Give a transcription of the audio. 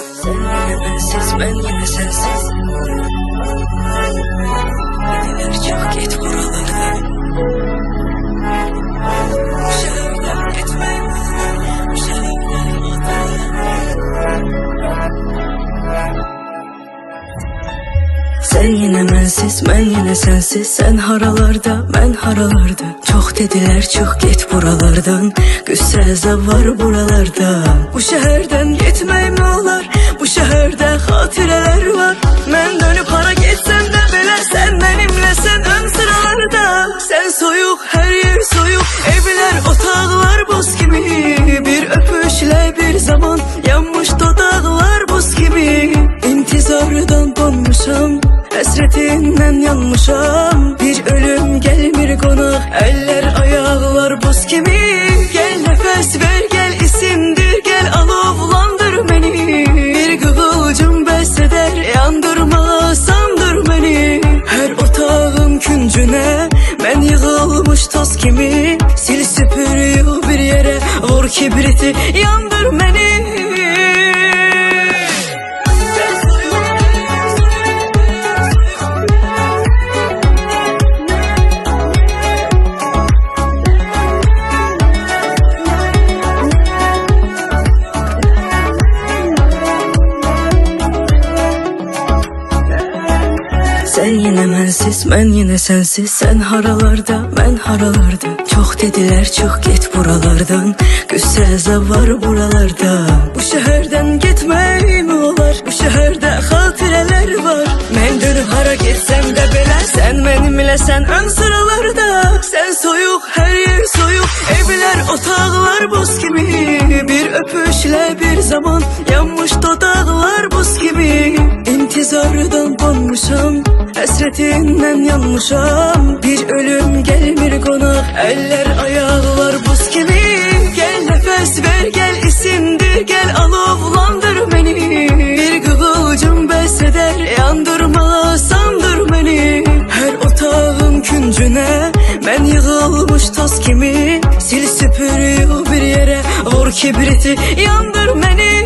Sen yine bensiz, ben yine sensiz. Gidiler çık git buralardan. Bu şehirden gitmem, bu şehirden gitmem. Sen yine mensiz, ben yine sensiz. Sen haralarda, ben haralarda. Çok dediler çık git buralardan. Güsse var buralarda. Bu şehirden gitmeyim ne olar? Bu şehirde hatireler var. Ben dönüp hara gitsem de bile sen benimlesin ön sıralarda. Sen soyuk, her yer soyuk. Evler, otağlar buz gibi. Bir öpüşle bir zaman yanmış dudaklar buz gibi. İntizardan donmuşam, hasretinden yanmışam. Bir ölüm gelmir konak, eller ayaklar buz gibi. Gel nefes ver, gel isimdir, gel alovlandır beni. Bir kıvılcım beseder, yandırma sandır beni. Her otağın küncüne ben yığılmış toz kimi. Sil süpür yığ bir yere, vur kibriti yandır beni. Sen yine mensiz, ben yine sensiz. Sen haralarda, ben haralarda. Çok dediler çık git buralardan. Güsse var buralarda. Bu şehirden gitmeyim olar? Bu şehirde hatireler var. Ben dönüp hara gitsem de bile sen benimle sen ön sıralarda. Sen soyuk, her yer soyuk. Evler, otağlar buz gibi. Bir öpüşle bir zaman yanmış dudaklar buz gibi. İntizardan donmuşam, hasretinden yanmışam. Bir ölüm gelmir konak, eller ayaklar buz gibi. Gel nefes ver, gel isimdir, gel alovlandır beni. Bir kıvılcım beseder, yandırma sandır beni. Her otağın küncüne ben yığılmış toz kimi. Sil süpür yığ bir yere, vur kibriti yandır beni.